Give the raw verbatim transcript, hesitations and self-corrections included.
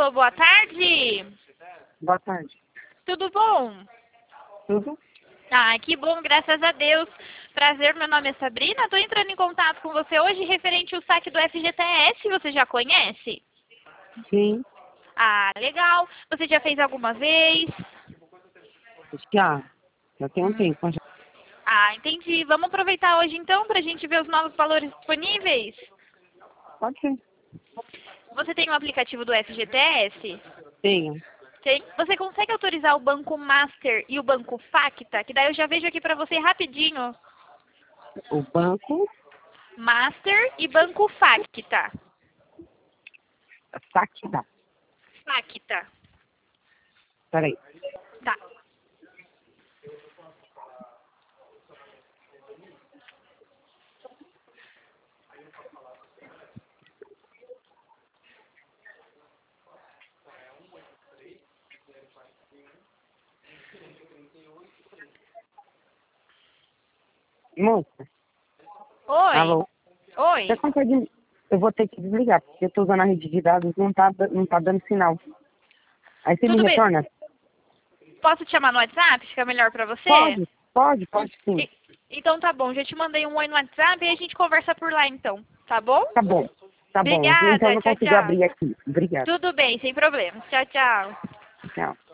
Alô, boa tarde. Boa tarde. Tudo bom? Tudo? Ah, que bom, graças a Deus. Prazer, meu nome é Sabrina. Estou entrando em contato com você hoje referente ao saque do F G T S. Você já conhece? Sim. Ah, legal. Você já fez alguma vez? Já. Já tem um Hum. tempo. Já. Ah, entendi. Vamos aproveitar hoje então para a gente ver os novos valores disponíveis? Pode ser. Você tem o aplicativo do F G T S? Tenho. Tem. Você consegue autorizar o Banco Master e o Banco Facta? Que daí eu já vejo aqui para você rapidinho. O banco. Master e Banco Facta. Saque dá. Facta. Peraí. Tá. Moça. Oi. Alô. Oi. Você consegue... Eu vou ter que desligar, porque eu tô usando a rede de dados, não tá, da- não tá dando sinal. Aí você Tudo me bem. retorna? Posso te chamar no WhatsApp? Fica melhor pra você? Pode, pode, pode sim. E- então tá bom. Já te mandei um oi no WhatsApp e a gente conversa por lá então. Tá bom? Tá bom. Tá bom. Então eu Obrigada. não Tchau, consigo tchau. abrir aqui. Obrigada. Tudo bem, sem problema. Tchau, tchau. Tchau.